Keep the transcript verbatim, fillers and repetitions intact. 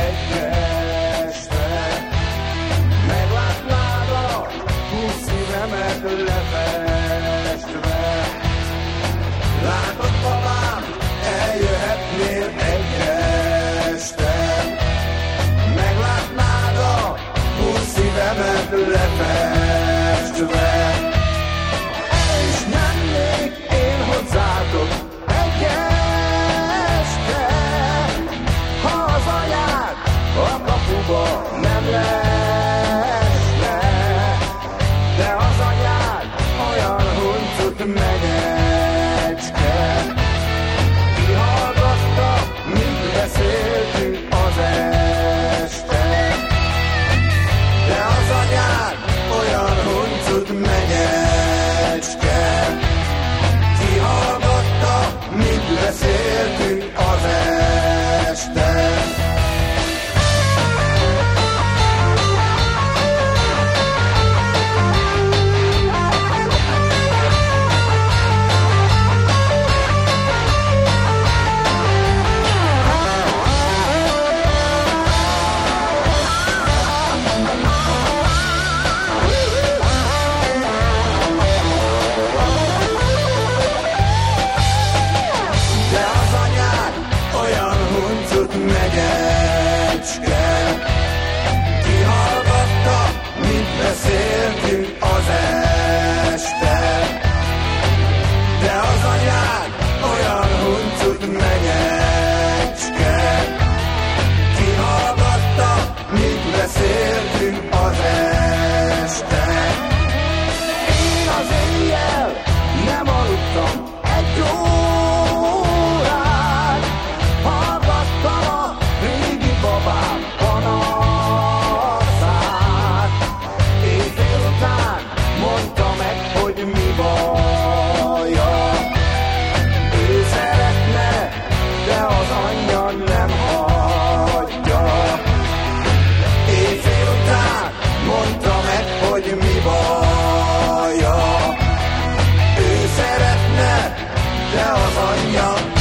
egy este. Meglátnád a húsz szívemet lefestve. Látod, babám, eljöhetnél egy este. Meglátnád a húsz szívemet lefestve. El is mennék én hozzátok egy este, ha az anyád a kapuba nem lesne. De az anyád olyan huncut megecske, kihallgatta, mint beszéltünk az este. De az anyád olyan huncut megecske, kihallgatta, mint beszéltünk az este. Megecske, kihallgatta, mit beszéltünk az este. De az anyád olyan huncut megecske, kihallgatta, mit beszéltünk az este. Én az éjjel nem aludtam egy órát, hallgattam a régi babám panaszát. Éjfél után mondta meg, hogy mi baja. Ő szeretne, de az anyja nem hagyja. Éjfél után mondta meg, hogy mi baja. Ő szeretne, de az anyja